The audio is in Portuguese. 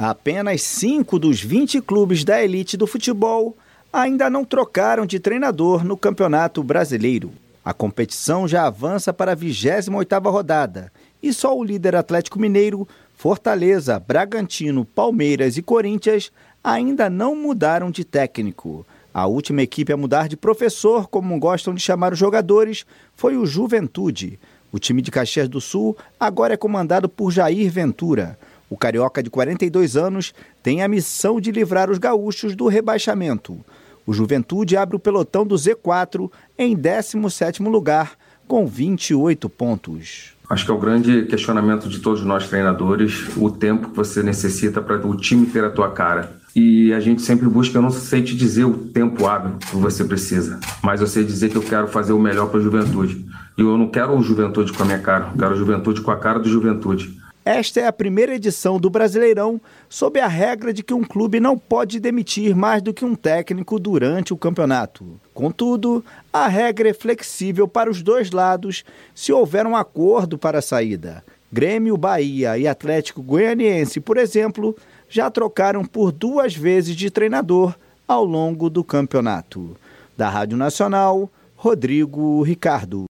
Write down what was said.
Apenas 5 dos 20 clubes da elite do futebol ainda não trocaram de treinador no Campeonato Brasileiro. A competição já avança para a 28ª rodada e só o líder Atlético Mineiro, Fortaleza, Bragantino, Palmeiras e Corinthians ainda não mudaram de técnico. A última equipe a mudar de professor, como gostam de chamar os jogadores, foi o Juventude. O time de Caxias do Sul agora é comandado por Jair Ventura. O carioca de 42 anos tem a missão de livrar os gaúchos do rebaixamento. O Juventude abre o pelotão do Z4 em 17º lugar, com 28 pontos. Acho que é o grande questionamento de todos nós treinadores, o tempo que você necessita para o time ter a tua cara. E a gente sempre busca, eu não sei te dizer o tempo hábil que você precisa, mas eu sei dizer que eu quero fazer o melhor para a Juventude. E eu não quero o Juventude com a minha cara, eu quero a Juventude com a cara do Juventude. Esta é a primeira edição do Brasileirão sob a regra de que um clube não pode demitir mais do que um técnico durante o campeonato. Contudo, a regra é flexível para os dois lados se houver um acordo para a saída. Grêmio, Bahia e Atlético Goianiense, por exemplo, já trocaram por 2 vezes de treinador ao longo do campeonato. Da Rádio Nacional, Rodrigo Ricardo.